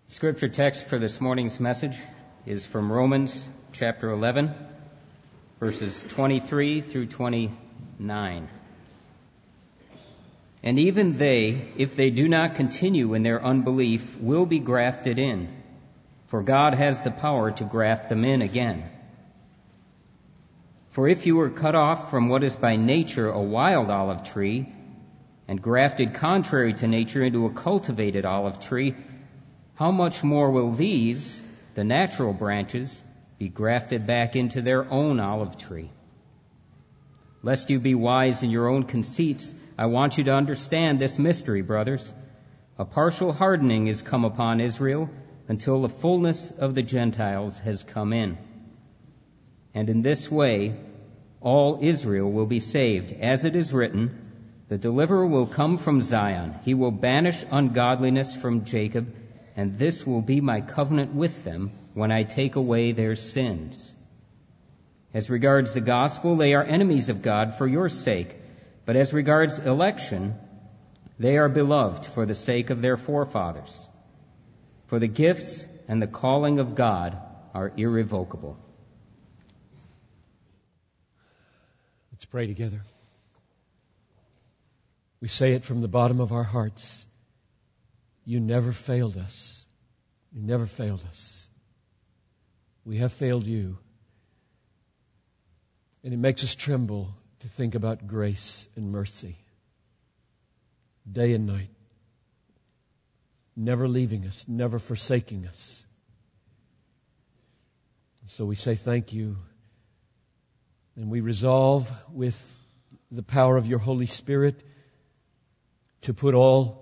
Scripture text for this morning's message is from Romans chapter 11, verses 23 through 29. And even they, if they do not continue in their unbelief, will be grafted in, for God has the power to graft them in again. For if you were cut off from what is by nature a wild olive tree, and grafted contrary to nature into a cultivated olive tree, how much more will these, the natural branches, be grafted back into their own olive tree? Lest you be wise in your own conceits, I want you to understand this mystery, brothers. A partial hardening is come upon Israel until the fullness of the Gentiles has come in. And in this way, all Israel will be saved. As it is written, the deliverer will come from Zion. He will banish ungodliness from Jacob, and this will be my covenant with them when I take away their sins. As regards the gospel, they are enemies of God for your sake, but as regards election, they are beloved for the sake of their forefathers. For the gifts and the calling of God are irrevocable. Let's pray together. We say it from the bottom of our hearts. You never failed us. You never failed us. We have failed you. And it makes us tremble to think about grace and mercy. Day and night. Never leaving us, never forsaking us. So we say thank you. And we resolve with the power of your Holy Spirit to put all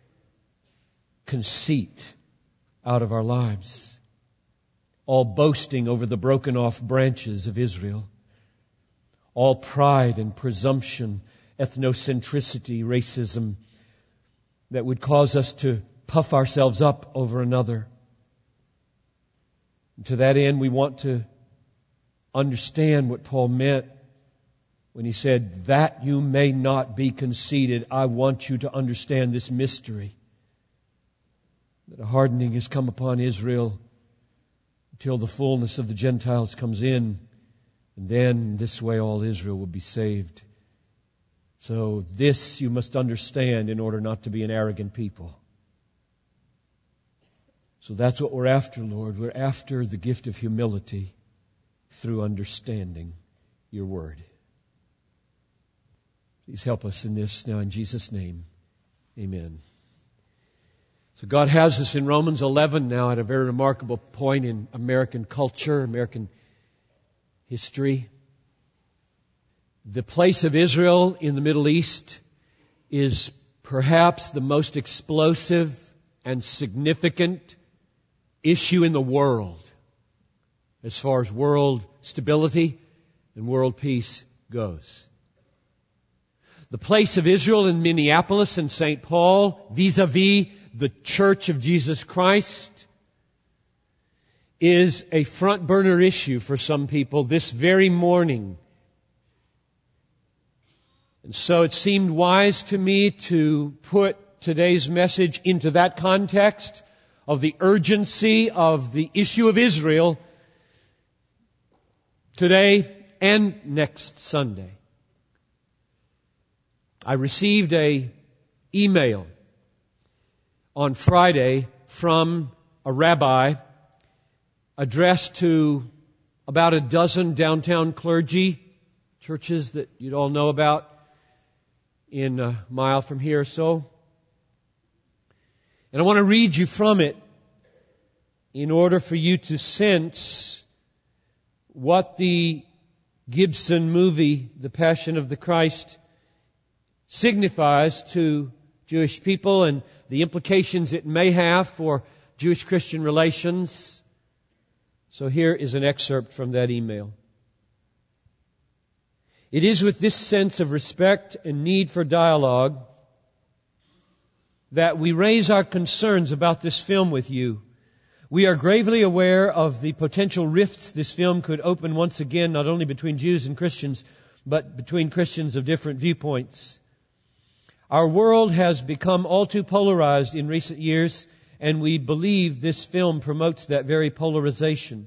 conceit out of our lives, all boasting over the broken off branches of Israel, all pride and presumption, ethnocentricity, racism that would cause us to puff ourselves up over another. And to that end, we want to understand what Paul meant when he said, that you may not be conceited. I want you to understand this mystery, that a hardening has come upon Israel until the fullness of the Gentiles comes in, and then this way all Israel will be saved. So this you must understand in order not to be an arrogant people. So that's what we're after, Lord. We're after the gift of humility through understanding your word. Please help us in this now in Jesus' name. Amen. So God has us in Romans 11 now at a very remarkable point in American culture, American history. The place of Israel in the Middle East is perhaps the most explosive and significant issue in the world as far as world stability and world peace goes. The place of Israel in Minneapolis and St. Paul vis-a-vis the Church of Jesus Christ is a front burner issue for some people this very morning. And so it seemed wise to me to put today's message into that context of the urgency of the issue of Israel today and next Sunday. I received an email on Friday from a rabbi addressed to about a dozen downtown clergy churches that you'd all know about in a mile from here or so. And I want to read you from it in order for you to sense what the Gibson movie, The Passion of the Christ, signifies to Jewish people and the implications it may have for Jewish-Christian relations. So here is an excerpt from that email. It is with this sense of respect and need for dialogue that we raise our concerns about this film with you. We are gravely aware of the potential rifts this film could open once again, not only between Jews and Christians, but between Christians of different viewpoints. Our world has become all too polarized in recent years, and we believe this film promotes that very polarization.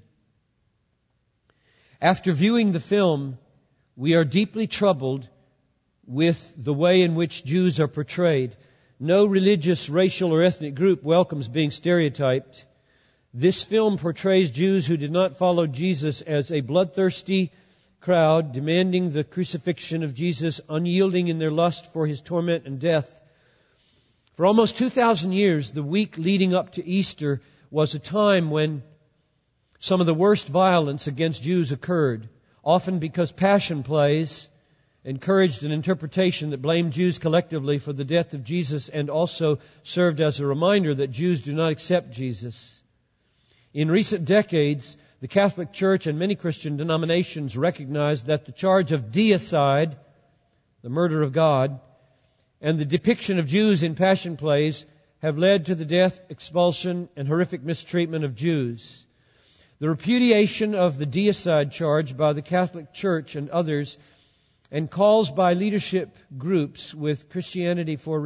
After viewing the film, we are deeply troubled with the way in which Jews are portrayed. No religious, racial, or ethnic group welcomes being stereotyped. This film portrays Jews who did not follow Jesus as a bloodthirsty crowd, demanding the crucifixion of Jesus, unyielding in their lust for His torment and death. For almost 2,000 years, the week leading up to Easter was a time when some of the worst violence against Jews occurred, often because passion plays encouraged an interpretation that blamed Jews collectively for the death of Jesus and also served as a reminder that Jews do not accept Jesus. In recent decades, the Catholic Church and many Christian denominations recognize that the charge of deicide, the murder of God, and the depiction of Jews in passion plays have led to the death, expulsion, and horrific mistreatment of Jews. The repudiation of the deicide charge by the Catholic Church and others, and calls by leadership groups within Christianity for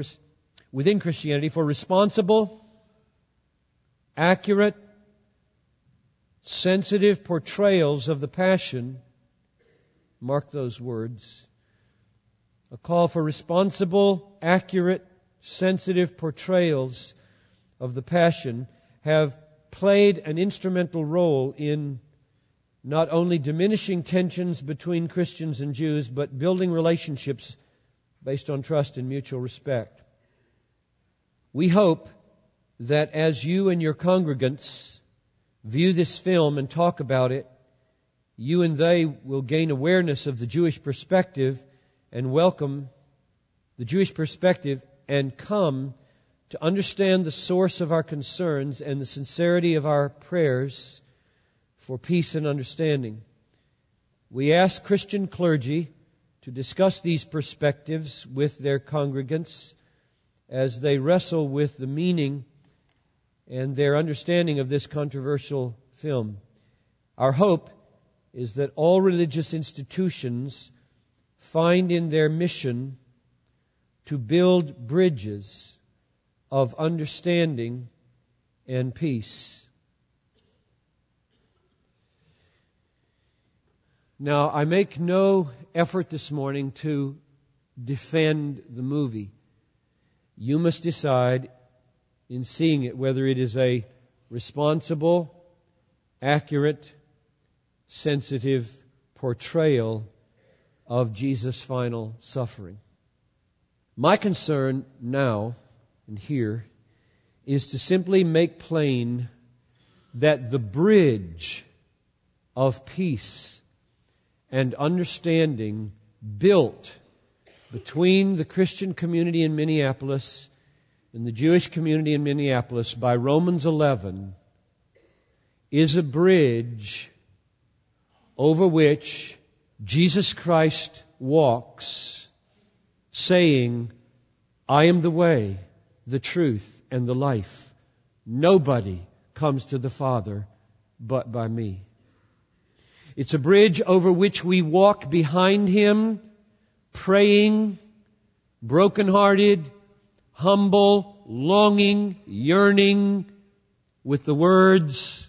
responsible, accurate, sensitive portrayals of the Passion. Mark those words. A call for responsible, accurate, sensitive portrayals of the Passion have played an instrumental role in not only diminishing tensions between Christians and Jews, but building relationships based on trust and mutual respect. We hope that as you and your congregants view this film and talk about it, you and they will gain awareness of the Jewish perspective and welcome the Jewish perspective and come to understand the source of our concerns and the sincerity of our prayers for peace and understanding. We ask Christian clergy to discuss these perspectives with their congregants as they wrestle with the meaning and their understanding of this controversial film. Our hope is that all religious institutions find in their mission to build bridges of understanding and peace. Now, I make no effort this morning to defend the movie. You must decide in seeing it whether it is a responsible, accurate, sensitive portrayal of Jesus' final suffering. My concern now and here is to simply make plain that the bridge of peace and understanding built between the Christian community in Minneapolis and the Jewish community in Minneapolis by Romans 11 is a bridge over which Jesus Christ walks, saying, I am the way, the truth, and the life. Nobody comes to the Father but by me. It's a bridge over which we walk behind Him, praying, brokenhearted, humble, longing, yearning, with the words,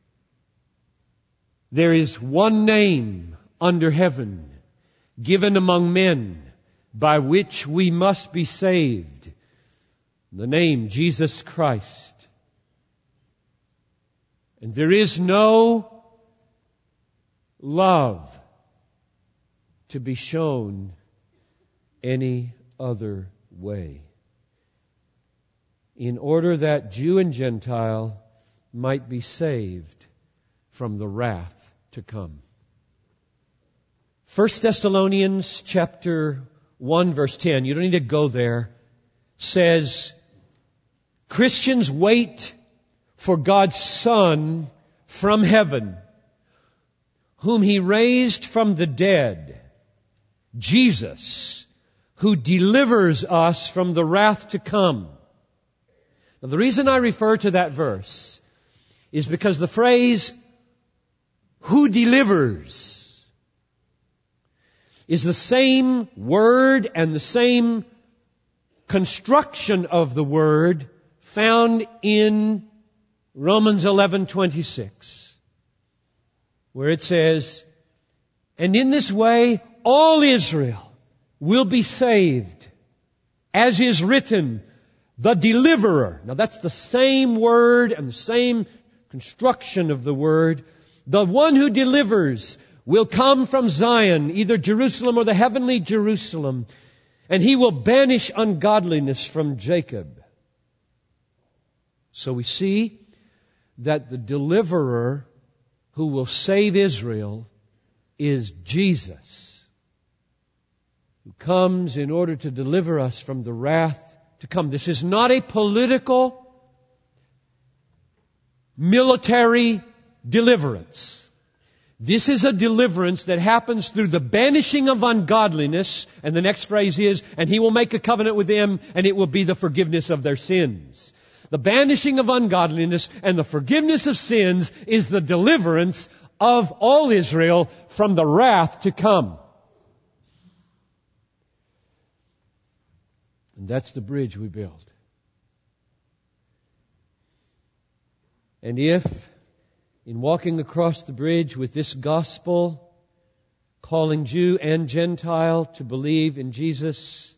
there is one name under heaven given among men by which we must be saved. The name Jesus Christ. And there is no love to be shown any other way, in order that Jew and Gentile might be saved from the wrath to come. 1 Thessalonians chapter 1 verse 10, you don't need to go there, says, Christians wait for God's Son from heaven, whom He raised from the dead, Jesus, who delivers us from the wrath to come. Now, the reason I refer to that verse is because the phrase, who delivers, is the same word and the same construction of the word found in Romans 11:26, where it says, "And in this way all Israel will be saved, as is written, the deliverer." Now that's the same word and the same construction of the word. The one who delivers will come from Zion, either Jerusalem or the heavenly Jerusalem, and he will banish ungodliness from Jacob. So we see that the deliverer who will save Israel is Jesus, who comes in order to deliver us from the wrath to come. This is not a political, military deliverance. This is a deliverance that happens through the banishing of ungodliness, and the next phrase is, "And He will make a covenant with them, and it will be the forgiveness of their sins." The banishing of ungodliness and the forgiveness of sins is the deliverance of all Israel from the wrath to come. And that's the bridge we build. And if, in walking across the bridge with this gospel, calling Jew and Gentile to believe in Jesus,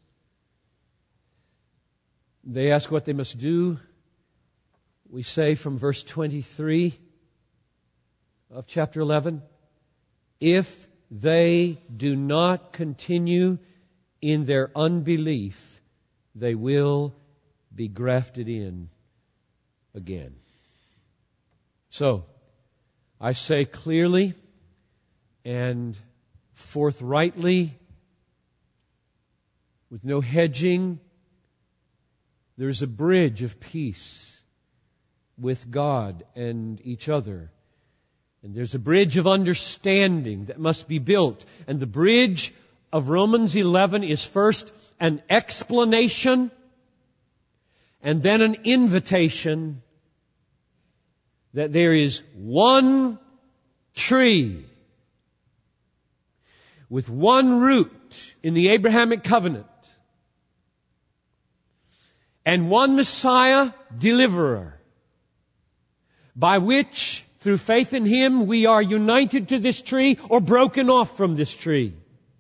they ask what they must do, we say from verse 23 of chapter 11, "If they do not continue in their unbelief, they will be grafted in again." So, I say clearly and forthrightly, with no hedging, there's a bridge of peace with God and each other. And there's a bridge of understanding that must be built. And the bridge of Romans 11 is first an explanation and then an invitation that there is one tree with one root in the Abrahamic covenant and one Messiah deliverer, by which, through faith in Him, we are united to this tree or broken off from this tree.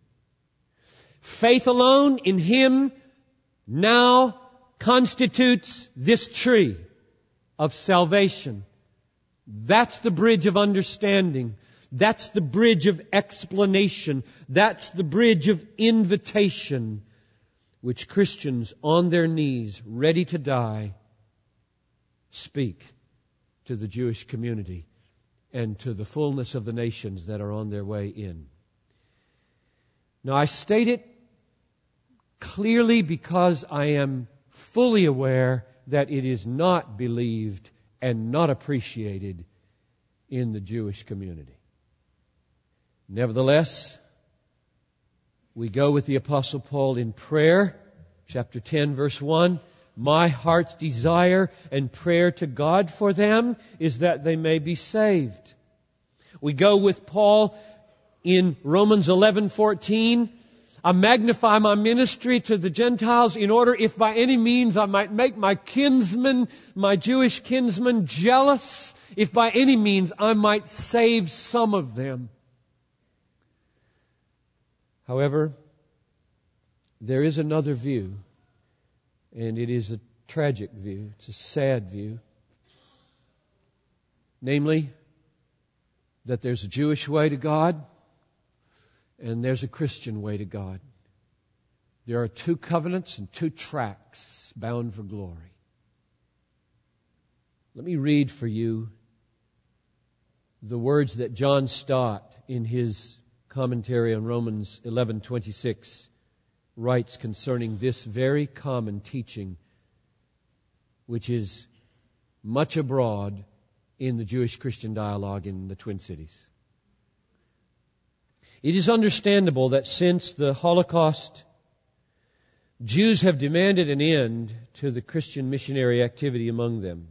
Faith alone in Him now constitutes this tree of salvation. That's the bridge of understanding. That's the bridge of explanation. That's the bridge of invitation, which Christians on their knees, ready to die, speak to the Jewish community and to the fullness of the nations that are on their way in. Now, I state it clearly because I am fully aware that it is not believed and not appreciated in the Jewish community. Nevertheless, we go with the Apostle Paul in prayer, chapter 10, verse 1. "My heart's desire and prayer to God for them is that they may be saved." We go with Paul in Romans 11:14. "I magnify my ministry to the Gentiles in order, if by any means I might make my kinsmen, my Jewish kinsmen, jealous, if by any means I might save some of them." However, there is another view, and it is a tragic view. It's a sad view. Namely, that there's a Jewish way to God and there's a Christian way to God. There are two covenants and two tracks bound for glory. Let me read for you the words that John Stott, in his commentary on Romans 11:26, writes concerning this very common teaching, which is much abroad in the Jewish-Christian dialogue in the Twin Cities. "It is understandable that since the Holocaust, Jews have demanded an end to the Christian missionary activity among them,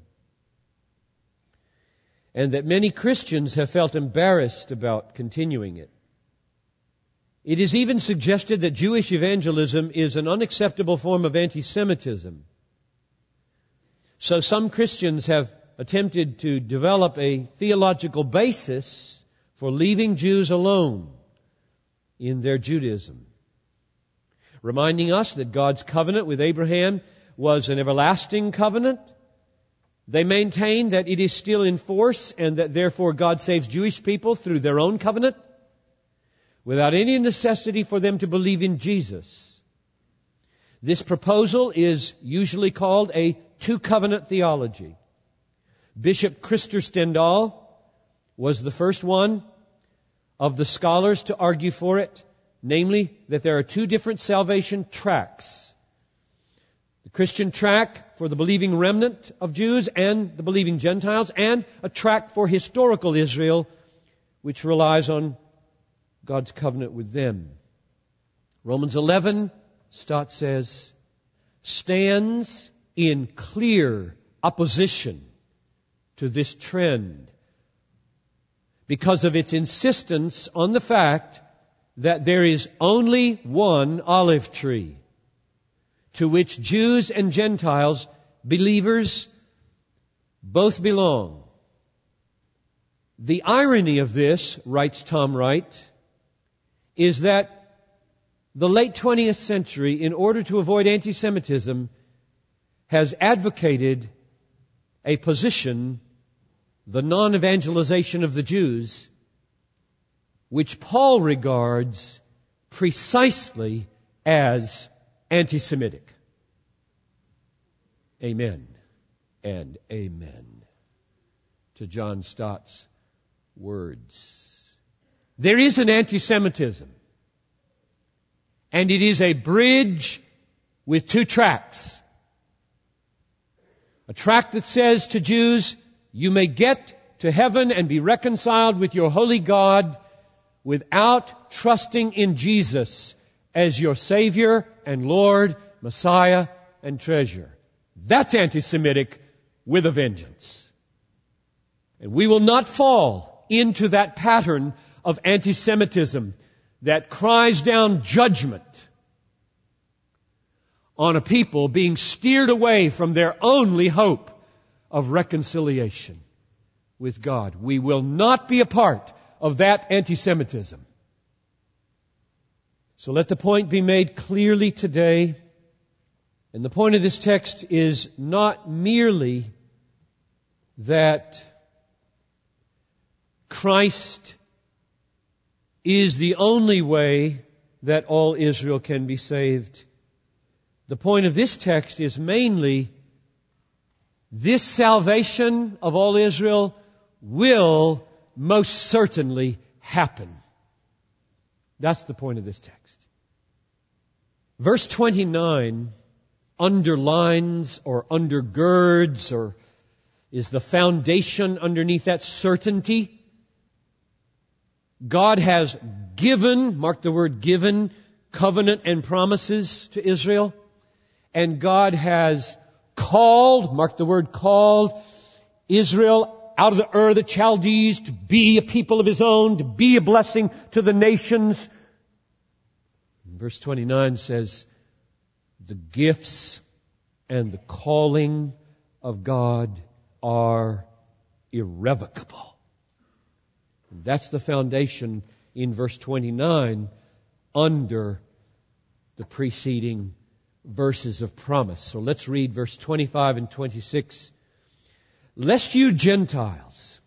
and that many Christians have felt embarrassed about continuing it. It is even suggested that Jewish evangelism is an unacceptable form of anti-Semitism. So some Christians have attempted to develop a theological basis for leaving Jews alone in their Judaism, reminding us that God's covenant with Abraham was an everlasting covenant. They maintain that it is still in force and that therefore God saves Jewish people through their own covenant without any necessity for them to believe in Jesus. This proposal is usually called a two-covenant theology. Bishop Krister Stendahl was the first one of the scholars to argue for it, namely that there are two different salvation tracks. The Christian track for the believing remnant of Jews and the believing Gentiles, and a track for historical Israel, which relies on God's covenant with them. Romans 11, Stott says, stands in clear opposition to this trend because of its insistence on the fact that there is only one olive tree to which Jews and Gentiles, believers, both belong. The irony of this, writes Tom Wright, is that the late 20th century, in order to avoid anti-Semitism, has advocated a position, the non-evangelization of the Jews, which Paul regards precisely as anti-Semitic. Amen and amen to John Stott's words. There is an anti-Semitism, and it is a bridge with two tracks. A track that says to Jews, you may get to heaven and be reconciled with your holy God without trusting in Jesus as your Savior and Lord, Messiah and treasure. That's anti-Semitic with a vengeance. And we will not fall into that pattern of anti-Semitism that cries down judgment on a people being steered away from their only hope of reconciliation with God. We will not be a part of that anti-Semitism. So let the point be made clearly today. And the point of this text is not merely that Christ is the only way that all Israel can be saved. The point of this text is mainly this salvation of all Israel will most certainly happen. That's the point of this text. Verse 29 underlines or undergirds or is the foundation underneath that certainty. God has given, mark the word given, covenant and promises to Israel. And God has called, mark the word called, Israel out of the Ur of the Chaldees to be a people of His own, to be a blessing to the nations. Verse 29 says, the gifts and the calling of God are irrevocable. And that's the foundation in verse 29 under the preceding verses of promise. So let's read verse 25 and 26. Lest you Gentiles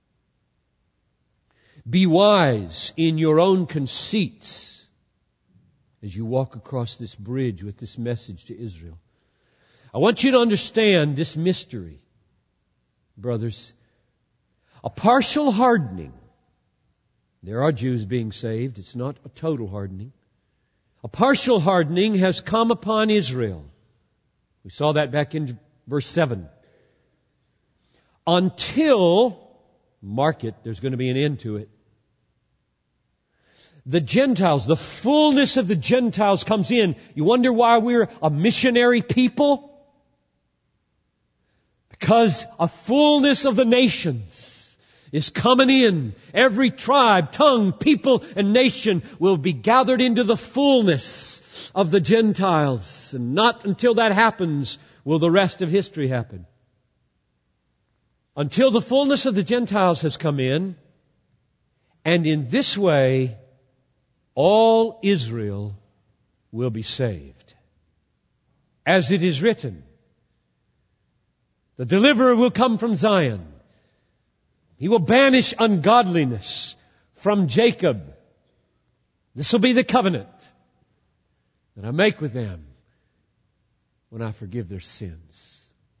be wise in your own conceits as you walk across this bridge with this message to Israel. I want you to understand this mystery, brothers. A partial hardening. There are Jews being saved. It's not a total hardening. A partial hardening has come upon Israel. We saw that back in verse 7. Until, mark it, there's going to be an end to it. The Gentiles, the fullness of the Gentiles comes in. You wonder why we're a missionary people? Because a fullness of the nations is coming in. Every tribe, tongue, people, and nation will be gathered into the fullness of the Gentiles. And not until that happens will the rest of history happen. until the fullness of the Gentiles has come in, and in this way all Israel will be saved. As it is written, the deliverer will come from Zion. He will banish ungodliness from Jacob. This will be the covenant that I make with them when I forgive their sins.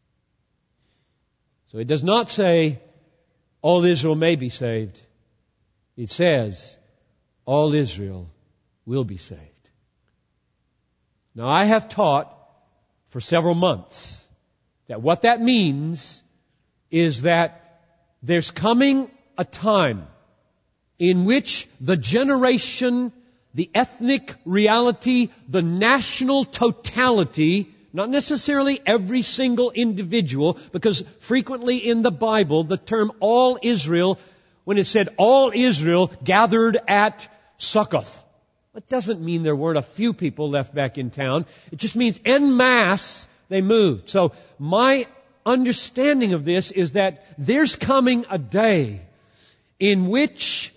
So it does not say all Israel may be saved. It says all Israel will be saved. Now I have taught for several months that what that means is that there's coming a time in which the generation, the ethnic reality, the national totality, not necessarily every single individual, because frequently in the Bible the term all Israel, when it said all Israel gathered at Succoth, it doesn't mean there weren't a few people left back in town. It just means en masse they moved. So my understanding of this is that there's coming a day in which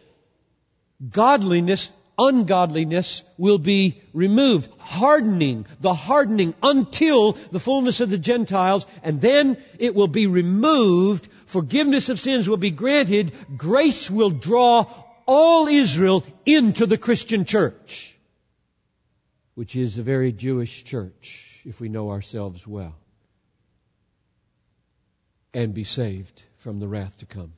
ungodliness will be removed. The hardening until the fullness of the Gentiles, and then it will be removed. Forgiveness of sins will be granted. Grace will draw all Israel into the Christian church, which is a very Jewish church, if we know ourselves well, and be saved from the wrath to come.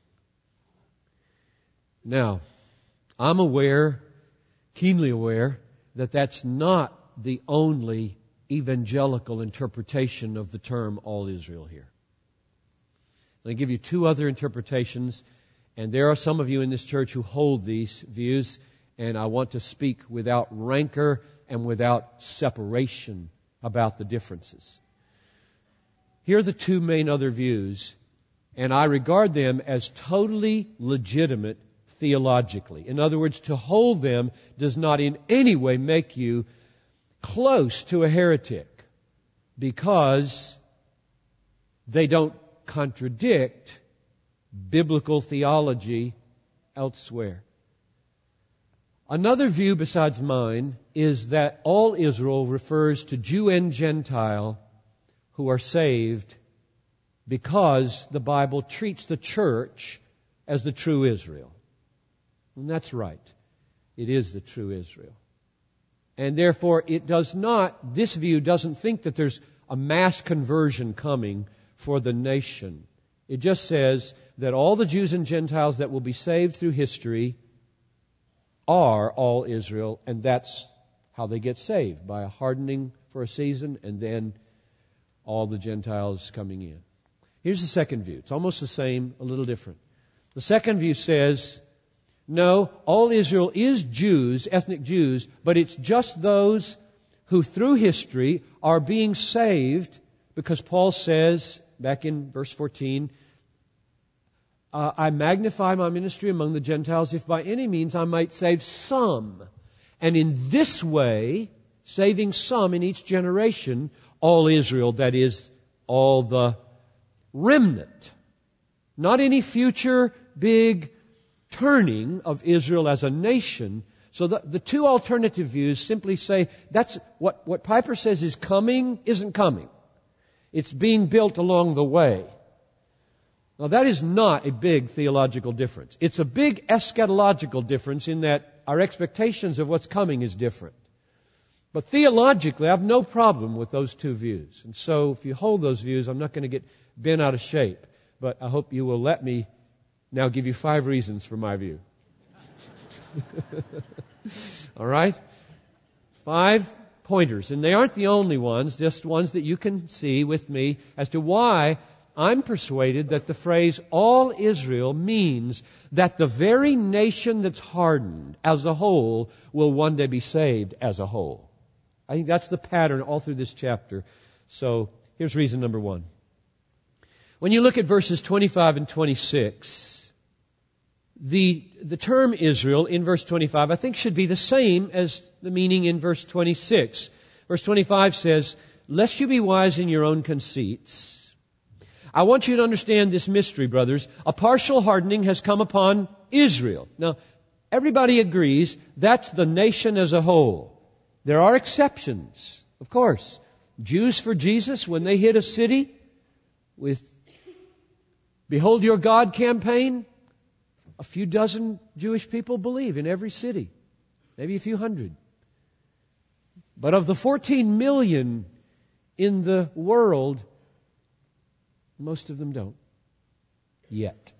Now, I'm keenly aware, that that's not the only evangelical interpretation of the term all Israel here. Let me give you two other interpretations, and there are some of you in this church who hold these views, and I want to speak without rancor and without separation about the differences. Here are the two main other views, and I regard them as totally legitimate theologically. In other words, to hold them does not in any way make you close to a heretic, because they don't contradict biblical theology elsewhere. Another view besides mine is that all Israel refers to Jew and Gentile who are saved because the Bible treats the church as the true Israel. And that's right. It is the true Israel. And therefore this view doesn't think that there's a mass conversion coming for the nation. It just says that all the Jews and Gentiles that will be saved through history are all Israel, and that's how they get saved, by a hardening for a season and then all the Gentiles coming in. Here's the second view. It's almost the same, a little different. The second view says, no, all Israel is Jews, ethnic Jews, but it's just those who through history are being saved, because Paul says, back in verse 14, I magnify my ministry among the Gentiles if by any means I might save some. And in this way, saving some in each generation, all Israel, that is, all the remnant. Not any future big turning of Israel as a nation. So the two alternative views simply say that's what Piper says is coming isn't coming. It's being built along the way. Now that is not a big theological difference. It's a big eschatological difference in that our expectations of what's coming is different. But theologically, I have no problem with those two views. And so if you hold those views, I'm not going to get bent out of shape. But I hope you will let me now give you 5 reasons for my view. All right? 5 pointers. And they aren't the only ones, just ones that you can see with me as to why I'm persuaded that the phrase all Israel means that the very nation that's hardened as a whole will one day be saved as a whole. I think that's the pattern all through this chapter. So here's reason number 1. When you look at verses 25 and 26, the term Israel in verse 25 I think should be the same as the meaning in verse 26. Verse 25 says, "Lest you be wise in your own conceits, I want you to understand this mystery, brothers. A partial hardening has come upon Israel. Now, everybody agrees that's the nation as a whole. There are exceptions, of course. Jews for Jesus, when they hit a city with Behold Your God campaign, a few dozen Jewish people believe in every city. Maybe a few hundred. But of the 14 million in the world, most of them don't. Yet.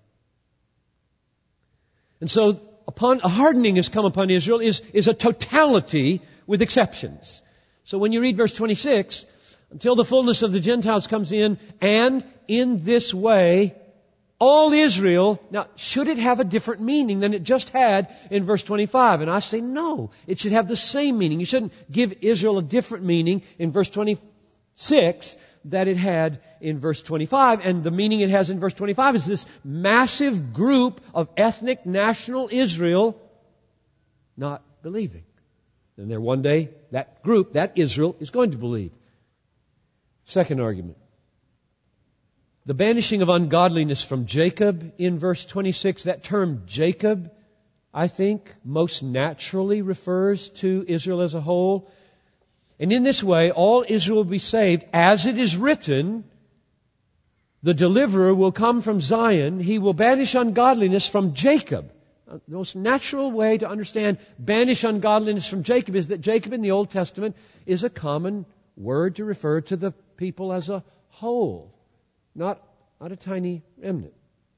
And so, a hardening has come upon Israel is a totality with exceptions. So when you read verse 26, until the fullness of the Gentiles comes in, and in this way, all Israel, now, should it have a different meaning than it just had in verse 25? And I say no. It should have the same meaning. You shouldn't give Israel a different meaning in verse 26 that it had in verse 25. And the meaning it has in verse 25 is this massive group of ethnic national Israel not believing. And there one day, that group, that Israel, is going to believe. Second argument. The banishing of ungodliness from Jacob in verse 26, that term Jacob, I think, most naturally refers to Israel as a whole. And in this way, all Israel will be saved. As it is written, the deliverer will come from Zion. He will banish ungodliness from Jacob. The most natural way to understand banish ungodliness from Jacob is that Jacob in the Old Testament is a common word to refer to the people as a whole. Not a tiny remnant.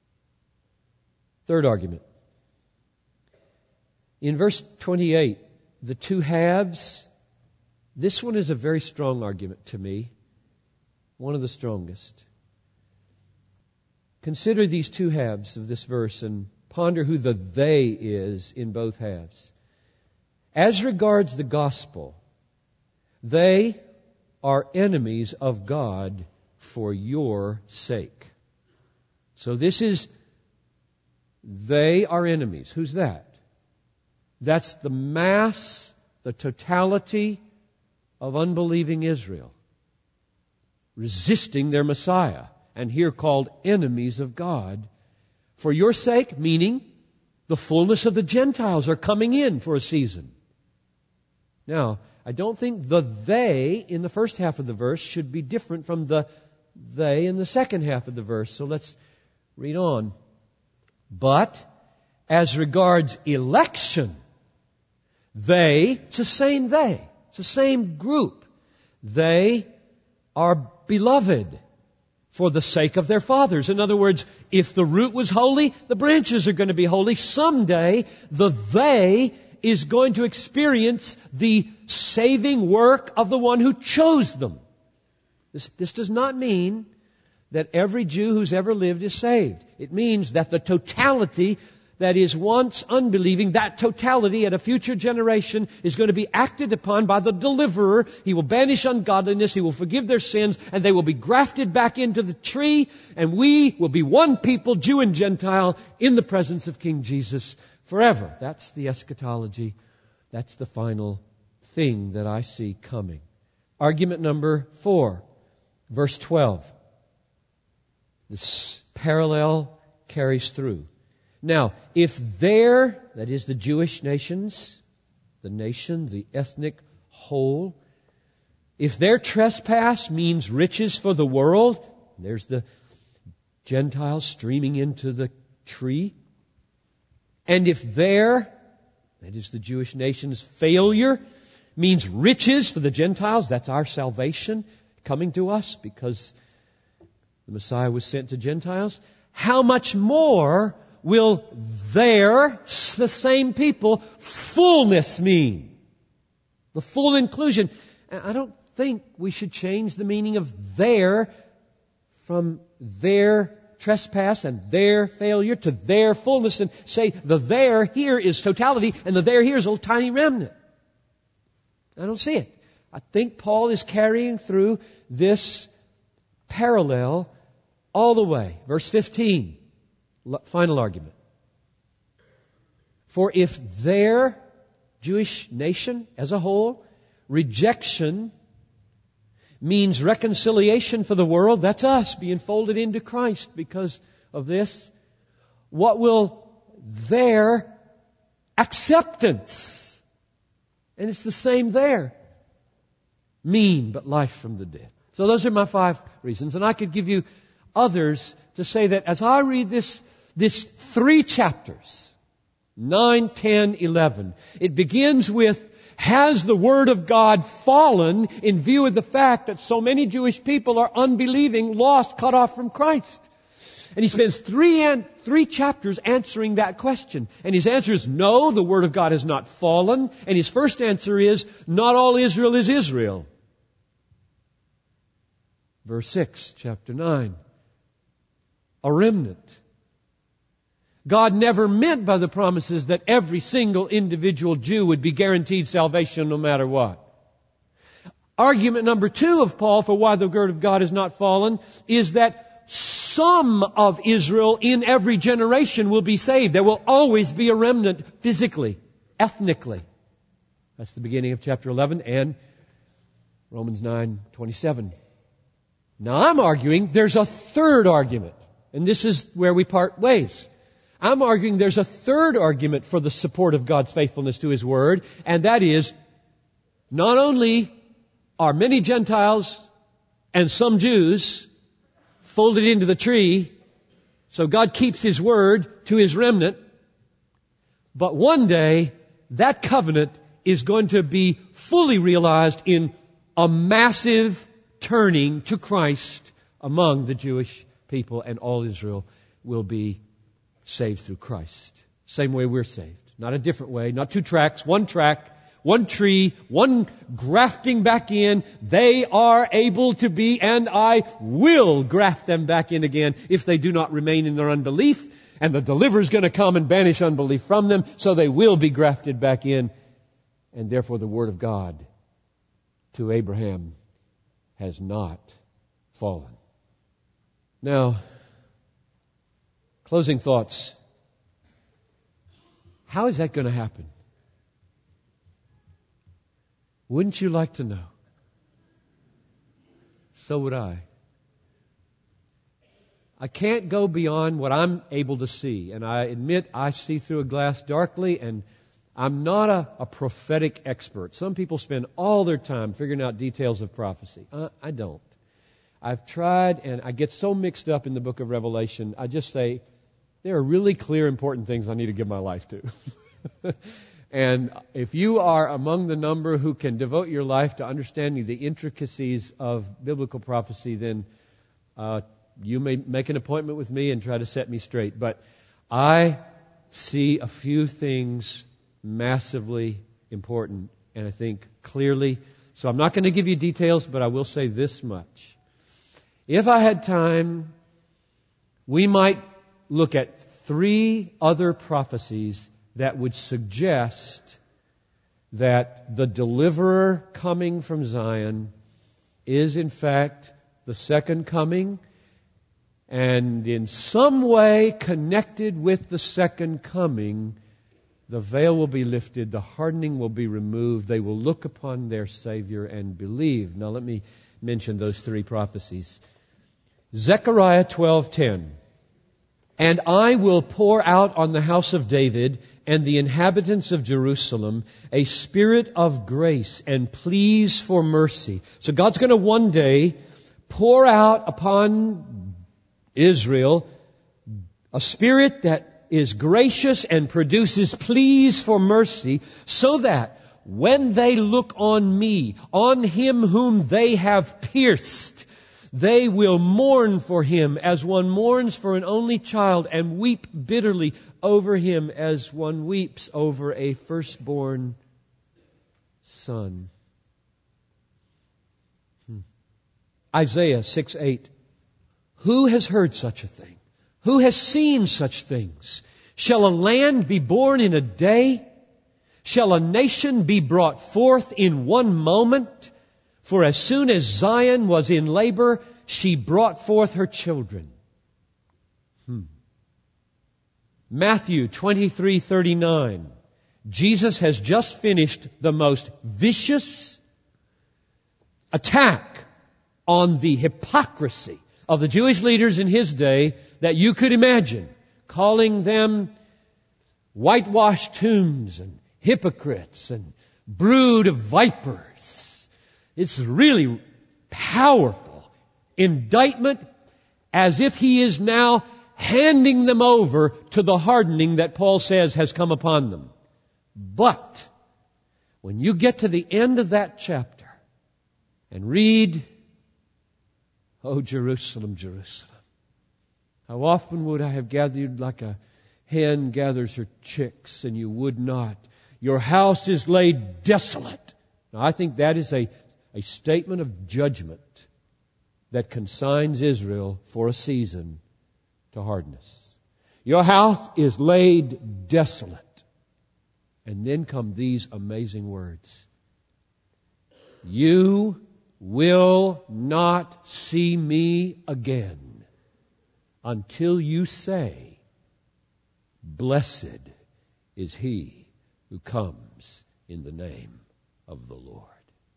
Third argument. In verse 28, the two halves, this one is a very strong argument to me. One of the strongest. Consider these two halves of this verse and ponder who the they is in both halves. As regards the gospel, they are enemies of God for your sake. So this is, they are enemies. Who's that? That's the mass, the totality of unbelieving Israel, resisting their Messiah, and here called enemies of God. For your sake, meaning the fullness of the Gentiles are coming in for a season. Now, I don't think the they in the first half of the verse should be different from the they in the second half of the verse. So let's read on. But as regards election, it's the same they. It's the same group. They are beloved for the sake of their fathers. In other words, if the root was holy, the branches are going to be holy. Someday, the they is going to experience the saving work of the one who chose them. This does not mean that every Jew who's ever lived is saved. It means that the totality that is once unbelieving, that totality at a future generation is going to be acted upon by the deliverer. He will banish ungodliness, He will forgive their sins, and they will be grafted back into the tree, and we will be one people, Jew and Gentile, in the presence of King Jesus forever. That's the eschatology. That's the final thing that I see coming. Argument number 4, verse 12. This parallel carries through. Now, if that is the Jewish nations, the nation, the ethnic whole, if their trespass means riches for the world, there's the Gentiles streaming into the tree, and if that is the Jewish nation's failure, means riches for the Gentiles, that's our salvation coming to us because the Messiah was sent to Gentiles, how much more will the same people, fullness mean? The full inclusion. And I don't think we should change the meaning of from their trespass and their failure to their fullness and say the there here is totality and the there here is a little tiny remnant. I don't see it. I think Paul is carrying through this parallel all the way. Verse 15. Final argument. For if their Jewish nation as a whole, rejection means reconciliation for the world. That's us being folded into Christ because of this. What will their acceptance, and it's the same there, mean but life from the dead? So those are my 5 reasons. And I could give you others to say that as I read this 3 chapters, 9, 10, 11, it begins with, has the Word of God fallen in view of the fact that so many Jewish people are unbelieving, lost, cut off from Christ? And he spends 3 chapters answering that question. And his answer is, no, the Word of God has not fallen. And his first answer is, not all Israel is Israel. Verse 6, chapter 9. A remnant. God never meant by the promises that every single individual Jew would be guaranteed salvation no matter what. Argument number 2 of Paul for why the Word of God has not fallen is that some of Israel in every generation will be saved. There will always be a remnant physically, ethnically. That's the beginning of chapter 11 and Romans 9:27. Now I'm arguing there's a third argument, and this is where we part ways. I'm arguing there's a third argument for the support of God's faithfulness to His Word, and that is, not only are many Gentiles and some Jews folded into the tree, so God keeps His Word to His remnant, but one day that covenant is going to be fully realized in a massive turning to Christ among the Jewish people, and all Israel will be saved through Christ. Same way we're saved. Not a different way, not 2 tracks, 1 track, 1 tree, 1 grafting back in. They are able to be, and I will graft them back in again if they do not remain in their unbelief. And the deliverer is going to come and banish unbelief from them, so they will be grafted back in. And therefore the Word of God to Abraham has not fallen. Now, closing thoughts. How is that going to happen? Wouldn't you like to know? So would I. I can't go beyond what I'm able to see. And I admit I see through a glass darkly, and I'm not a prophetic expert. Some people spend all their time figuring out details of prophecy. I don't. I've tried, and I get so mixed up in the book of Revelation, I just say, there are really clear, important things I need to give my life to. And if you are among the number who can devote your life to understanding the intricacies of biblical prophecy, then you may make an appointment with me and try to set me straight. But I see a few things massively important, and I think clearly. So I'm not going to give you details, but I will say this much. If I had time, we might look at 3 other prophecies that would suggest that the deliverer coming from Zion is in fact the second coming, and in some way connected with the second coming, the veil will be lifted, the hardening will be removed, they will look upon their Savior and believe. Now let me mention those 3 prophecies. Zechariah 12:10. And I will pour out on the house of David and the inhabitants of Jerusalem a spirit of grace and pleas for mercy. So God's going to one day pour out upon Israel a spirit that is gracious and produces pleas for mercy, so that when they look on me, on Him whom they have pierced, they will mourn for Him as one mourns for an only child, and weep bitterly over Him as one weeps over a firstborn son. Isaiah 6:8. Who has heard such a thing? Who has seen such things? Shall a land be born in a day? Shall a nation be brought forth in one moment? For as soon as Zion was in labor, she brought forth her children. Matthew 23:39. Jesus has just finished the most vicious attack on the hypocrisy of the Jewish leaders in his day that you could imagine, calling them whitewashed tombs and hypocrites and brood of vipers. It's really powerful indictment, as if he is now handing them over to the hardening that Paul says has come upon them. But when you get to the end of that chapter and read, "Oh, Jerusalem, Jerusalem, how often would I have gathered like a hen gathers her chicks, and you would not. Your house is laid desolate." Now, I think that is a statement of judgment that consigns Israel for a season to hardness. Your house is laid desolate. And then come these amazing words. You will not see me again until you say, "Blessed is he who comes in the name of the Lord."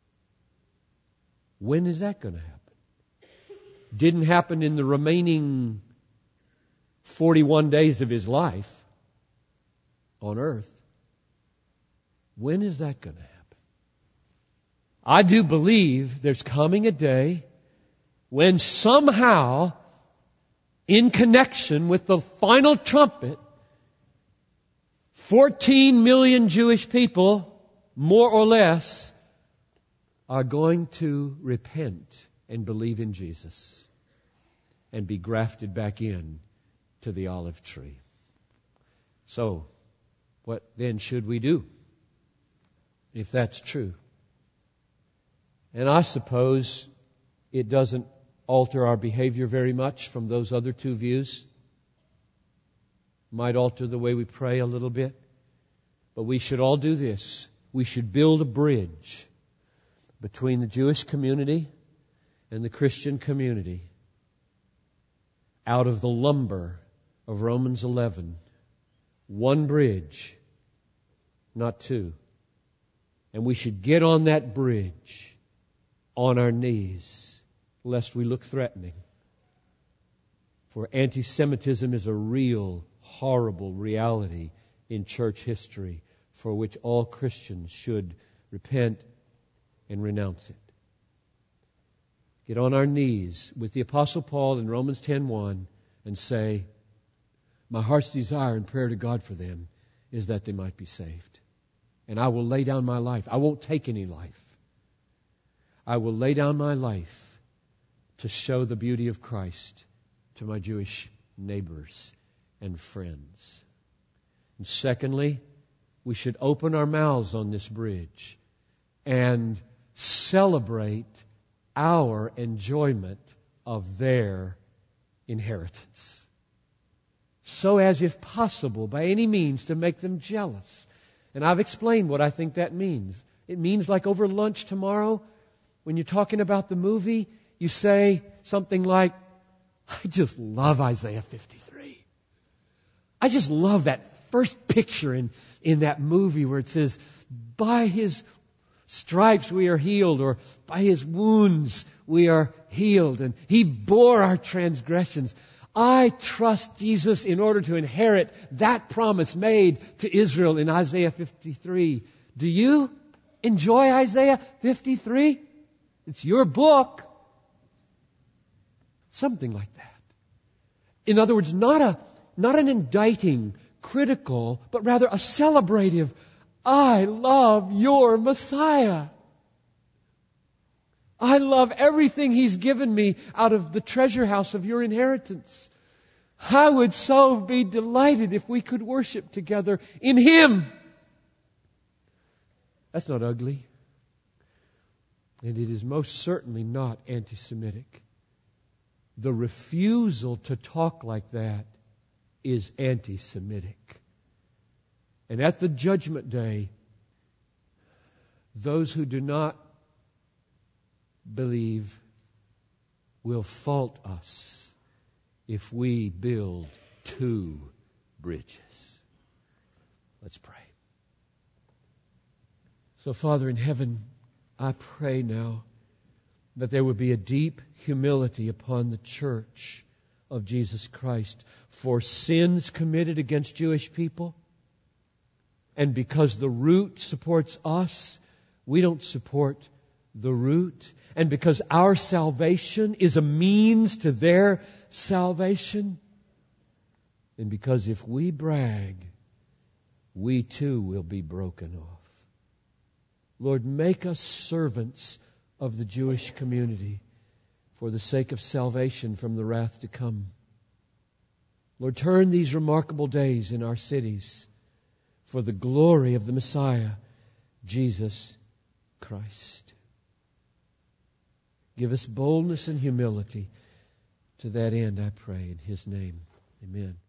When is that going to happen? Didn't happen in the remaining 41 days of his life on earth. When is that going to happen? I do believe there's coming a day when somehow, in connection with the final trumpet, 14 million Jewish people, more or less, are going to repent and believe in Jesus and be grafted back in to the olive tree. So, what then should we do if that's true? And I suppose it doesn't alter our behavior very much from those other two views. Might alter the way we pray a little bit. But we should all do this. We should build a bridge between the Jewish community and the Christian community out of the lumber of Romans 11. One bridge, not two. And we should get on that bridge on our knees, lest we look threatening. For anti-Semitism is a real, horrible reality in church history for which all Christians should repent and renounce it. Get on our knees with the Apostle Paul in Romans 10:1 and say, "My heart's desire and prayer to God for them is that they might be saved. And I will lay down my life. I won't take any life. I will lay down my life to show the beauty of Christ to my Jewish neighbors and friends." And secondly, we should open our mouths on this bridge and celebrate our enjoyment of their inheritance, so as, if possible, by any means, to make them jealous. And I've explained what I think that means. It means, like over lunch tomorrow, when you're talking about the movie, you say something like, "I just love Isaiah 53. I just love that first picture in that movie where it says, 'By His stripes we are healed,' or 'by His wounds we are healed, and He bore our transgressions.' I trust Jesus in order to inherit that promise made to Israel in Isaiah 53. Do you enjoy Isaiah 53? It's your book." Something like that. In other words, not an indicting, critical, but rather a celebrative, "I love your Messiah. I love everything He's given me out of the treasure house of your inheritance. I would so be delighted if we could worship together in Him." That's not ugly. And it is most certainly not anti-Semitic. The refusal to talk like that is anti-Semitic. And at the judgment day, those who do not believe will fault us if we build two bridges. Let's pray. So, Father in heaven, I pray now but there would be a deep humility upon the church of Jesus Christ for sins committed against Jewish people. And because the root supports us, we don't support the root. And because our salvation is a means to their salvation. And because if we brag, we too will be broken off. Lord, make us servants of the Jewish community for the sake of salvation from the wrath to come. Lord, turn these remarkable days in our cities for the glory of the Messiah, Jesus Christ. Give us boldness and humility to that end, I pray, in His name. Amen.